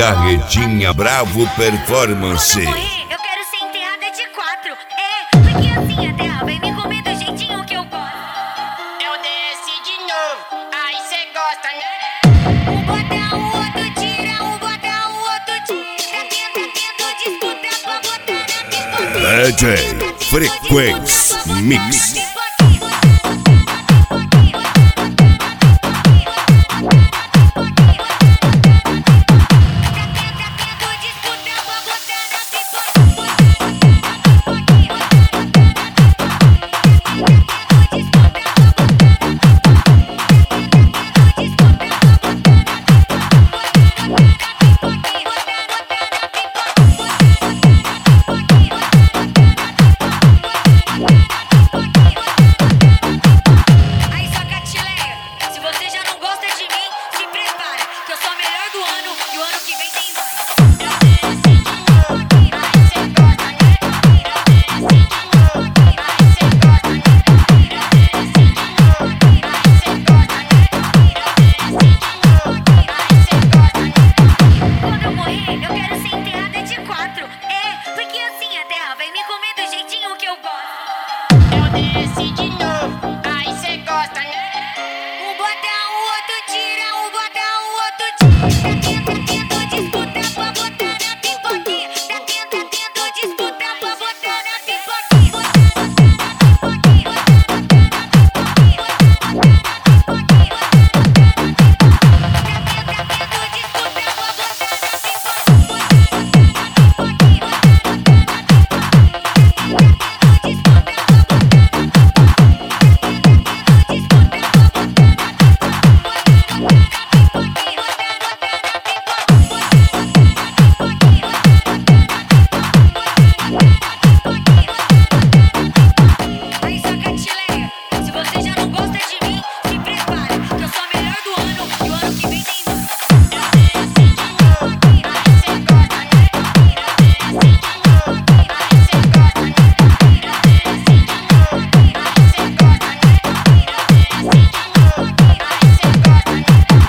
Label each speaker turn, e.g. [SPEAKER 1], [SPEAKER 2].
[SPEAKER 1] Carretinha Bravo Performance.
[SPEAKER 2] Quando eu morrer, eu quero ser enterrada de 4. Porque assim a terra vai me comer do jeitinho que eu gosto.
[SPEAKER 3] Eu desci de novo, aí cê gosta, né?
[SPEAKER 2] Um bota, o outro tira, um bota, o outro tira. Tá tendo disputa pra botar na pipoca.
[SPEAKER 1] DJ Frequência Mix.